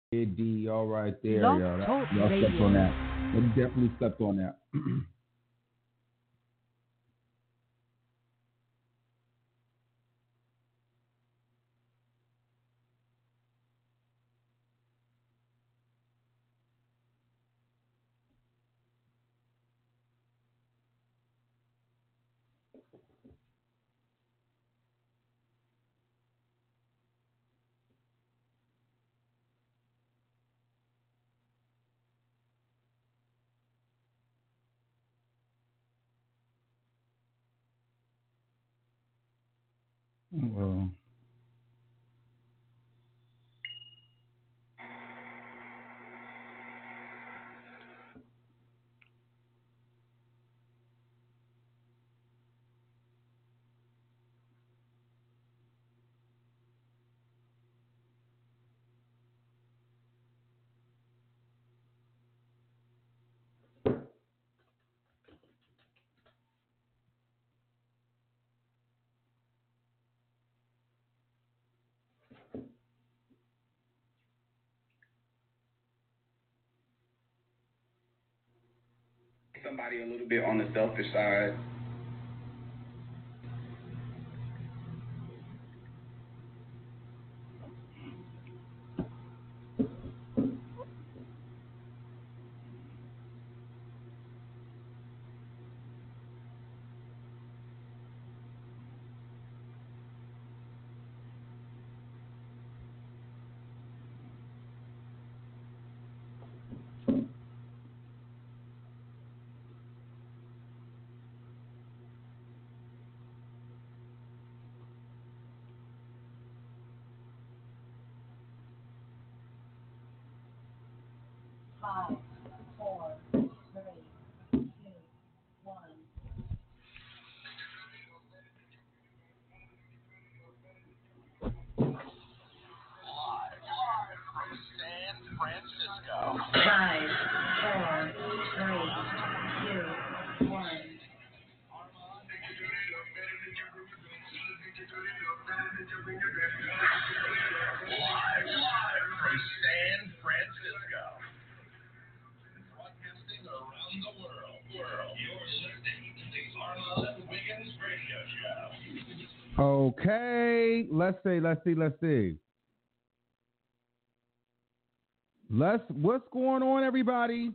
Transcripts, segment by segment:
D, all right there, Blog y'all. Talk Y'all slept on Radio. that. You definitely slept on that. Well, somebody a little bit on the selfish side. Five, four, three, two, one. Live from San Francisco. Five, four, three, two, one. Live from San Francisco. Broadcasting around the world. You're listening to the Arnold Wiggins Radio Show. okay. Let's see. What's going on, everybody?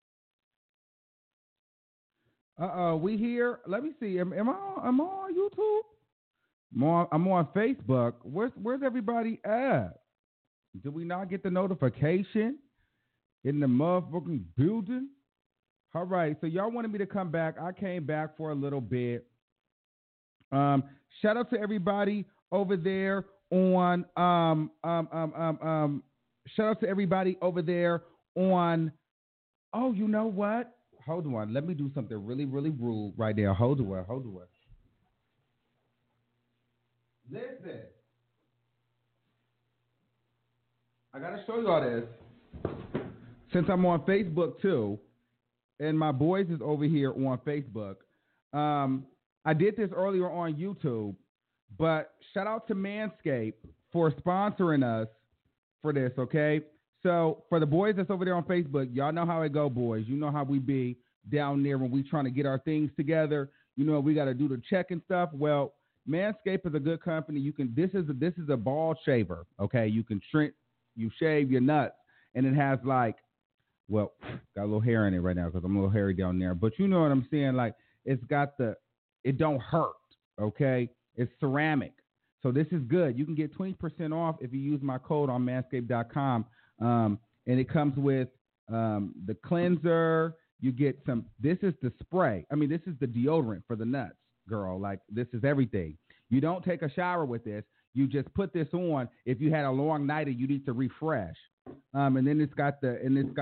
We here. Let me see. Am I on YouTube? I'm on Facebook. Where's everybody at? Did we not get the notification in the motherfucking building? All right. So y'all wanted me to come back. I came back for a little bit. Shout out to everybody over there on shout out to everybody over there on. Oh, you know what? Hold on. Let me do something really, really rude right there. Hold on. Listen. I gotta show you all this. Since I'm on Facebook too, and my boys is over here on Facebook. I did this earlier on YouTube, but shout out to Manscaped for sponsoring us for this, okay? So for the boys that's over there on Facebook, y'all know how it go, boys. You know how we be down there when we trying to get our things together. You know we got to do the check and stuff. Well, Manscaped is a good company. This is a ball shaver, okay? You can shave your nuts, and it has got a little hair in it right now because I'm a little hairy down there. But you know what I'm saying? Like it don't hurt, okay? It's ceramic. So this is good. You can get 20% off if you use my code on manscaped.com. And it comes with the cleanser. You get this is the spray. I mean, this is the deodorant for the nuts, girl. Like this is everything. You don't take a shower with this. You just put this on if you had a long night and you need to refresh. And then it's got the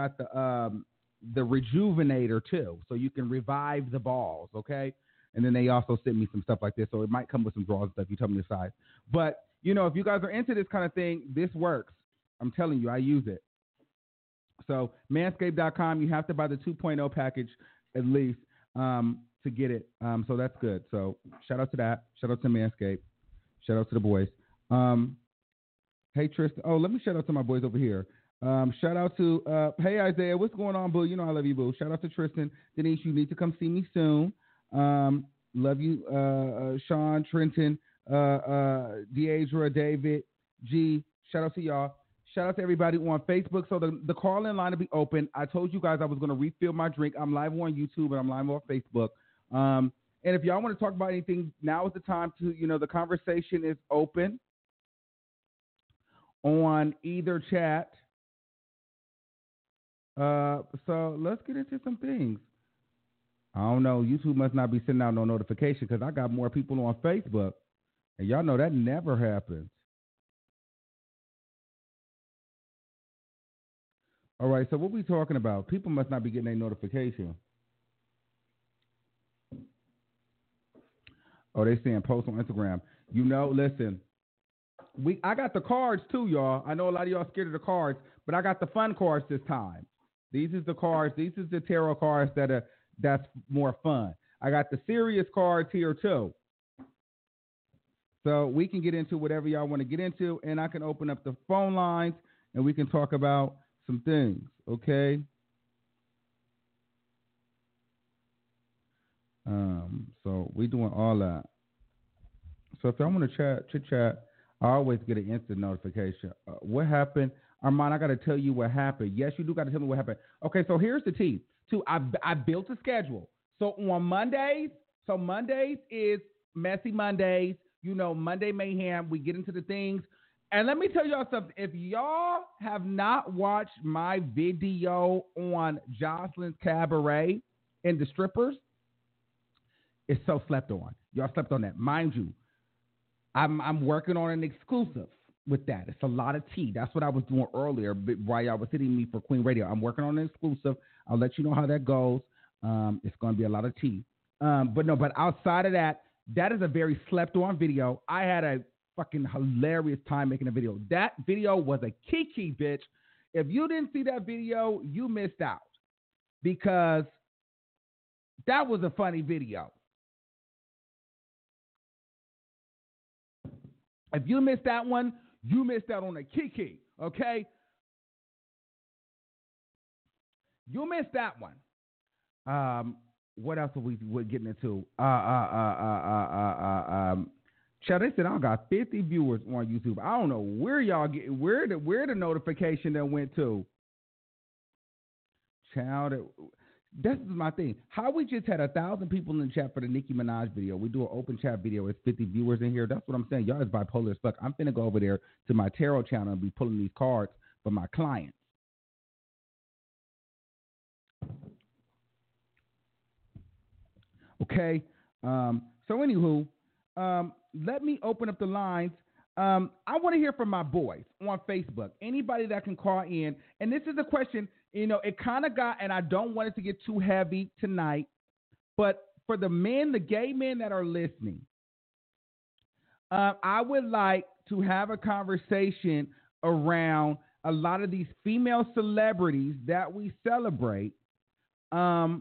rejuvenator too. So you can revive the balls, okay? And then they also sent me some stuff like this. So it might come with some drawers and stuff. You tell me the size. But, you know, if you guys are into this kind of thing, this works. I'm telling you, I use it. So manscaped.com, you have to buy the 2.0 package at least to get it. So that's good. So shout out to that. Shout out to Manscaped. Shout out to the boys. Hey, Tristan. Oh, let me shout out to my boys over here. Shout out to hey Isaiah, what's going on, boo? You know I love you, boo. Shout out to Tristan, Denise. You need to come see me soon. Love you, Sean, Trenton, Deidre, David, G. Shout out to y'all. Shout out to everybody on Facebook. So the call-in line will be open. I told you guys I was going to refill my drink. I'm live on YouTube and I'm live on Facebook. And if y'all want to talk about anything, now is the time to, the conversation is open on either chat. So let's get into some things. I don't know. YouTube must not be sending out no notification because I got more people on Facebook. And y'all know that never happens. All right, so what we talking about? People must not be getting a notification. Oh, they saying post on Instagram. Listen, I got the cards too, y'all. I know a lot of y'all scared of the cards, but I got the fun cards this time. These is the cards. These is the tarot cards that's more fun. I got the serious cards here too. So we can get into whatever y'all want to get into, and I can open up the phone lines and we can talk about some things, okay? So we doing all that. So if y'all want to chit chat, I always get an instant notification. What happened? Armand, I got to tell you what happened. Yes, you do got to tell me what happened. Okay, so here's the tea. I built a schedule. So on Mondays, Mondays is Messy Mondays. Monday Mayhem. We get into the things. And let me tell y'all something. If y'all have not watched my video on Jocelyn's Cabaret and the strippers, it's so slept on. Y'all slept on that. Mind you, I'm working on an exclusive with that. It's a lot of tea. That's what I was doing earlier while y'all was hitting me for Queen Radio. I'm working on an exclusive. I'll let you know how that goes. It's going to be a lot of tea. But outside of that, that is a very slept on video. I had a fucking hilarious time making a video. That video was a kiki, bitch. If you didn't see that video, you missed out because that was a funny video. If you missed that one, you missed out on a kiki, okay? You missed that one. What else are we getting into? Child, they said I got 50 viewers on YouTube. I don't know where y'all get where the notification that went to. Child, this is my thing. How we just had 1,000 people in the chat for the Nicki Minaj video. We do an open chat video. It's 50 viewers in here. That's what I'm saying. Y'all is bipolar as fuck. I'm finna go over there to my tarot channel and be pulling these cards for my clients. Okay. So anywho, let me open up the lines. I want to hear from my boys on Facebook. Anybody that can call in. And this is a question, it kind of got, and I don't want it to get too heavy tonight, but for the men, the gay men that are listening, I would like to have a conversation around a lot of these female celebrities that we celebrate. And,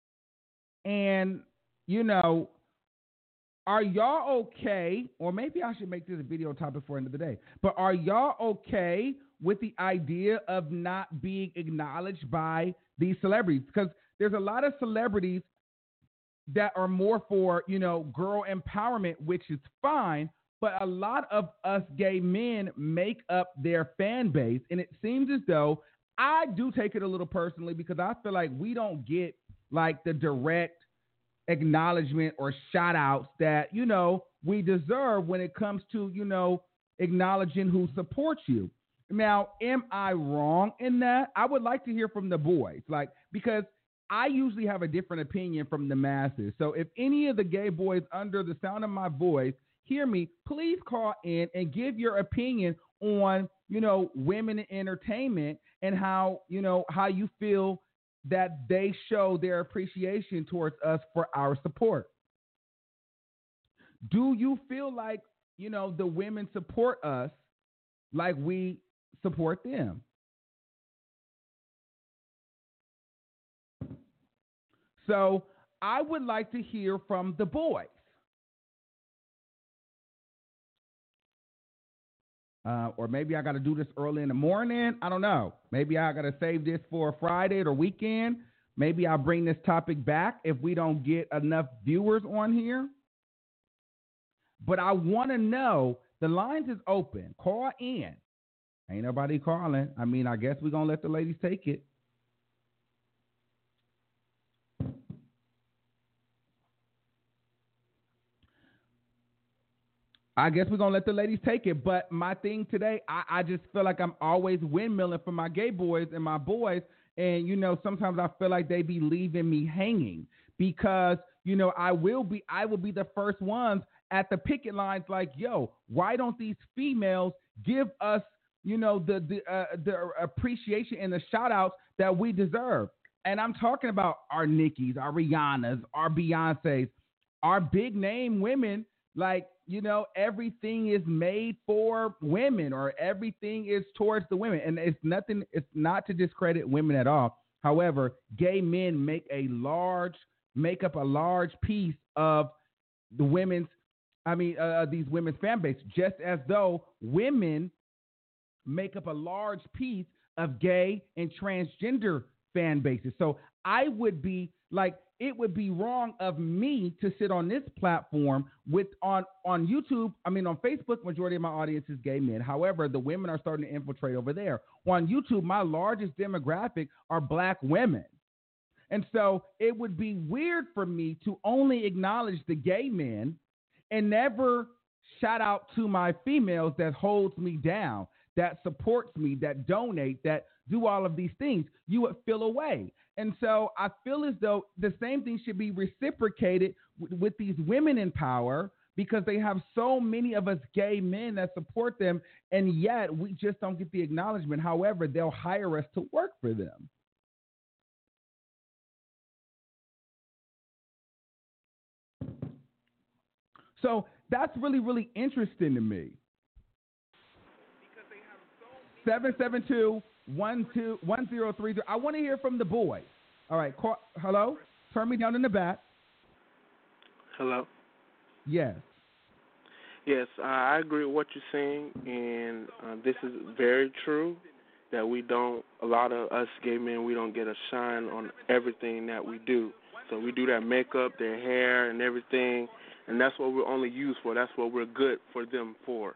are y'all okay, or maybe I should make this a video topic for the end of the day, but are y'all okay with the idea of not being acknowledged by these celebrities? Because there's a lot of celebrities that are more for, girl empowerment, which is fine, but a lot of us gay men make up their fan base, and it seems as though I do take it a little personally because I feel like we don't get like the direct acknowledgement or shout outs that, we deserve when it comes to, acknowledging who supports you. Now, am I wrong in that? I would like to hear from the boys, because I usually have a different opinion from the masses. So if any of the gay boys under the sound of my voice hear me, please call in and give your opinion on, women in entertainment and how you feel that they show their appreciation towards us for our support. Do you feel like, the women support us like we support them? So I would like to hear from the boys. Or maybe I got to do this early in the morning. I don't know. Maybe I got to save this for Friday or weekend. Maybe I'll bring this topic back if we don't get enough viewers on here. But I want to know, the lines is open. Call in. Ain't nobody calling. I mean, I guess we're going to let the ladies take it. I guess we're going to let the ladies take it. But my thing today, I just feel like I'm always windmilling for my gay boys and my boys. And, you know, sometimes I feel like they be leaving me hanging because, you know, I will be the first ones at the picket lines like, yo, why don't these females give us, you know, the appreciation and the shout outs that we deserve? And I'm talking about our Nickis, our Rihannas, our Beyoncés, our big name women. Like, you know, everything is made for women, or everything is towards the women. And it's not to discredit women at all. However, gay men make up a large piece of the these women's fan base, just as though women make up a large piece of gay and transgender fan bases. So I would be like, it would be wrong of me to sit on this platform on YouTube. I mean, on Facebook, majority of my audience is gay men. However, the women are starting to infiltrate over there. On YouTube, my largest demographic are black women. And so it would be weird for me to only acknowledge the gay men and never shout out to my females that holds me down, that supports me, that donate, that do all of these things. You would feel away. And so I feel as though the same thing should be reciprocated with these women in power, because they have so many of us gay men that support them, and yet we just don't get the acknowledgement. However, they'll hire us to work for them. So that's really, really interesting to me. 772-1030. I want to hear from the boys. All right. Hello? Turn me down in the back. Hello? Yes. Yes, I agree with what you're saying, and this is very true, that a lot of us gay men, we don't get a shine on everything that we do. So we do that makeup, their hair, and everything, and that's what we're only used for. That's what we're good for them for.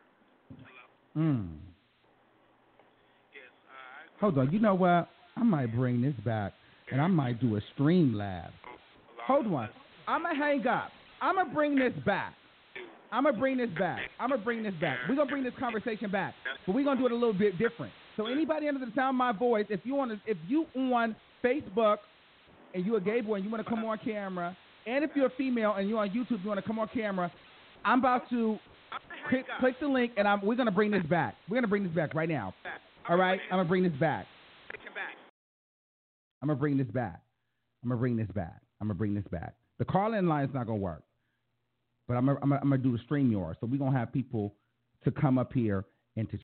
Hold on. You know what? I might bring this back, and I might do a stream lab. Hold on. I'm going to hang up. I'm going to bring this back. We're going to bring this conversation back, but we're going to do it a little bit different. So anybody under the sound of my voice, if you on Facebook and you're a gay boy and you want to come on camera, and if you're a female and you're on YouTube, you want to come on camera, I'm about to click the link, and we're going to bring this back. We're going to bring this back right now. All right? I'm going to bring this back. The call-in line is not going to work, but I'm going to do the StreamYard. So we're going to have people to come up here and to